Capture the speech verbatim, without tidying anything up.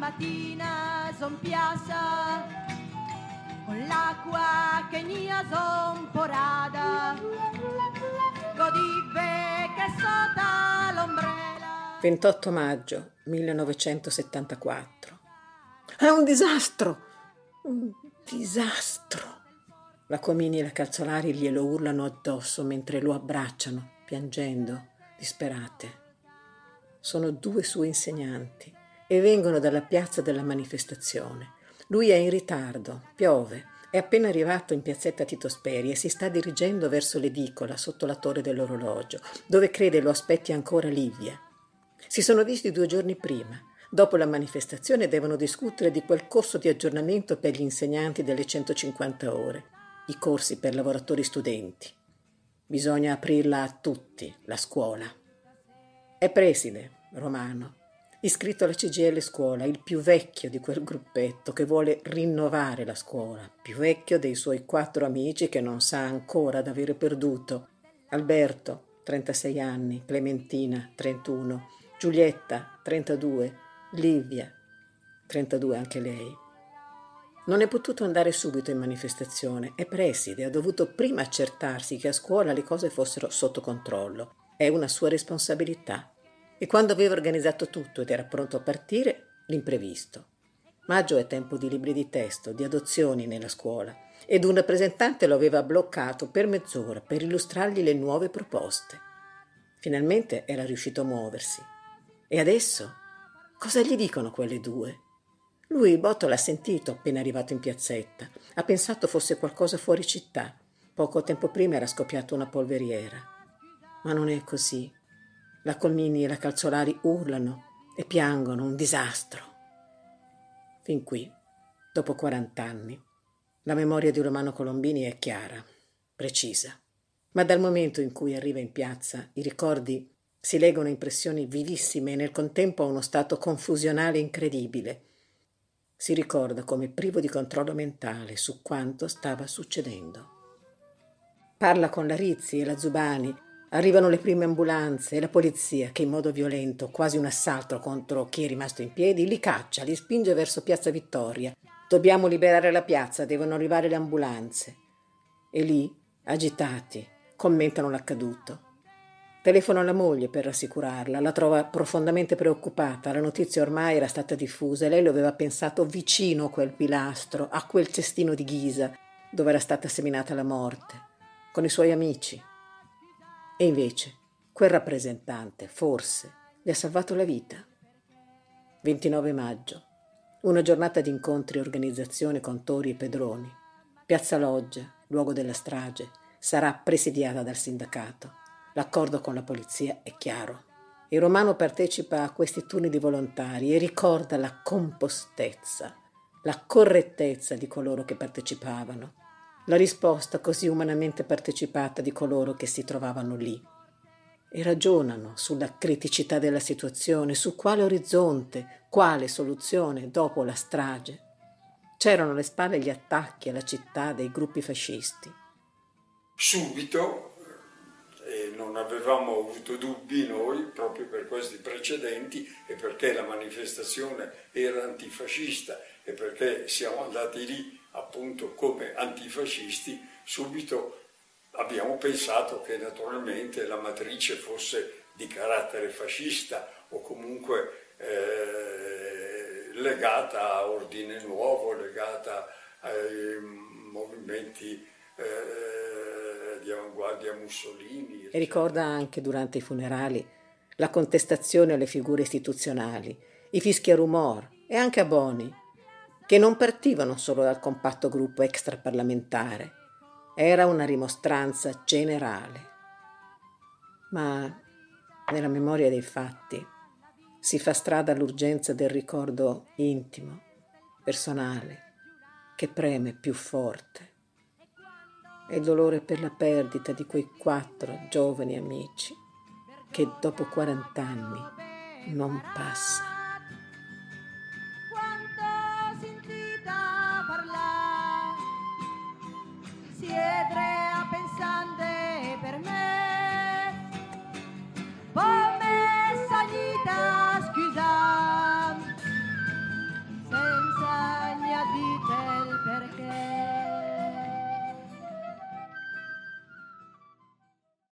matina son piazza con l'acqua che nia son porada godive che sota l'ombrella. ventotto maggio millenovecentosettantaquattro. È un disastro! Un disastro! La Comini e la Calzolari glielo urlano addosso mentre lo abbracciano, piangendo, disperate. Sono due suoi insegnanti e vengono dalla piazza della manifestazione. Lui è in ritardo, piove, è appena arrivato in piazzetta Tito Speri e si sta dirigendo verso l'edicola sotto la torre dell'orologio, dove crede lo aspetti ancora Livia. Si sono visti due giorni prima. Dopo la manifestazione devono discutere di quel corso di aggiornamento per gli insegnanti delle centocinquanta ore, i corsi per lavoratori studenti. Bisogna aprirla a tutti, la scuola. È preside, Romano, iscritto alla C G I L Scuola, il più vecchio di quel gruppetto che vuole rinnovare la scuola, più vecchio dei suoi quattro amici che non sa ancora d'avere perduto. Alberto, trentasei anni, Clementina, trentuno, Giulietta, trentadue, Livia, trentadue anche lei. Non è potuto andare subito in manifestazione, è preside, ha dovuto prima accertarsi che a scuola le cose fossero sotto controllo. È una sua responsabilità. E quando aveva organizzato tutto ed era pronto a partire, l'imprevisto. Maggio è tempo di libri di testo, di adozioni nella scuola, ed un rappresentante lo aveva bloccato per mezz'ora per illustrargli le nuove proposte. Finalmente era riuscito a muoversi. E adesso? Cosa gli dicono quelle due? Lui il botto l'ha sentito appena arrivato in piazzetta. Ha pensato fosse qualcosa fuori città. Poco tempo prima era scoppiata una polveriera. Ma non è così. La Comini e la Calzolari urlano e piangono, un disastro. Fin qui, dopo quarant'anni, la memoria di Romano Colombini è chiara, precisa. Ma dal momento in cui arriva in piazza, i ricordi si legano a impressioni vivissime e nel contempo a uno stato confusionale incredibile. Si ricorda come privo di controllo mentale su quanto stava succedendo. Parla con la Rizzi e la Zubani, arrivano le prime ambulanze e la polizia che in modo violento, quasi un assalto contro chi è rimasto in piedi, li caccia, li spinge verso Piazza Vittoria. Dobbiamo liberare la piazza, devono arrivare le ambulanze. E lì, agitati, commentano l'accaduto. Telefono alla moglie per rassicurarla, la trova profondamente preoccupata, la notizia ormai era stata diffusa e lei lo aveva pensato vicino a quel pilastro, a quel cestino di ghisa dove era stata seminata la morte, con i suoi amici. E invece quel rappresentante, forse, gli ha salvato la vita. ventinove maggio, una giornata di incontri e organizzazione con Tori e Pedroni. Piazza Loggia, luogo della strage, sarà presidiata dal sindacato. L'accordo con la polizia è chiaro. Il Romano partecipa a questi turni di volontari e ricorda la compostezza, la correttezza di coloro che partecipavano, la risposta così umanamente partecipata di coloro che si trovavano lì. E ragionano sulla criticità della situazione, su quale orizzonte, quale soluzione dopo la strage. C'erano alle spalle gli attacchi alla città dei gruppi fascisti. Subito, e non avevamo avuto dubbi noi, proprio per questi precedenti e perché la manifestazione era antifascista e perché siamo andati lì appunto come antifascisti, subito abbiamo pensato che naturalmente la matrice fosse di carattere fascista o comunque eh, legata a Ordine Nuovo, legata ai movimenti eh, di avanguardia Mussolini. Eccetera. E ricorda anche durante i funerali la contestazione alle figure istituzionali, i fischi a Rumor e anche a Boni, che non partivano solo dal compatto gruppo extraparlamentare. Era una rimostranza generale. Ma nella memoria dei fatti si fa strada l'urgenza del ricordo intimo, personale, che preme più forte. E il dolore per la perdita di quei quattro giovani amici che dopo quarant'anni non passa.